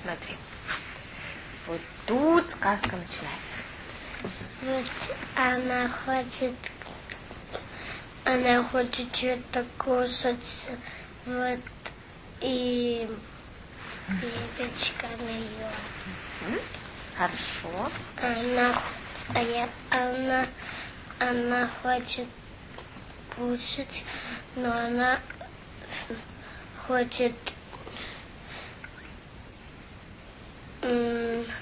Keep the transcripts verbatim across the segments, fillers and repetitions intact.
Смотри. Вот тут сказка начинается. Вот она хочет, она хочет что-то кушать, вот, и веточка ее. Хорошо. Она, а я, она, она хочет кушать, но она хочет м-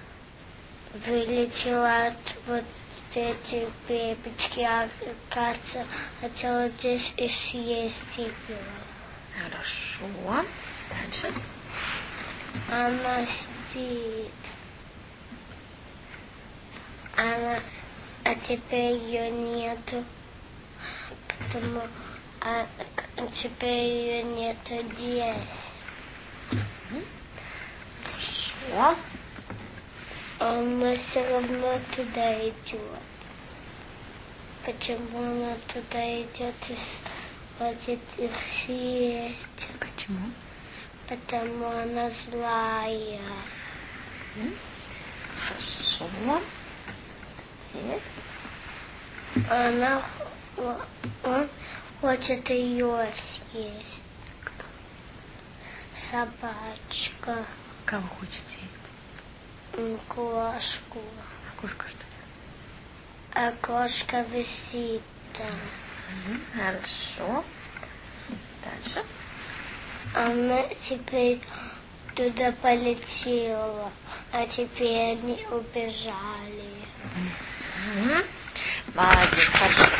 вылетела от вот эти бебочки, а кажется, хотела здесь и съесть ее. Хорошо. Дальше. Она сидит. Она, а теперь ее нету, потому а теперь ее нету здесь. Хорошо. Она все равно туда идет. Почему она туда идет и хочет их съесть? Почему? Потому она злая. Хорошо. Есть? Она он хочет ее съесть. Кто? Собачка. Кого хочет съесть? Кошку. А кошка что? А кошка висит там. Хорошо. Дальше. Она теперь туда полетела, а теперь они убежали. Молодец, хорошо.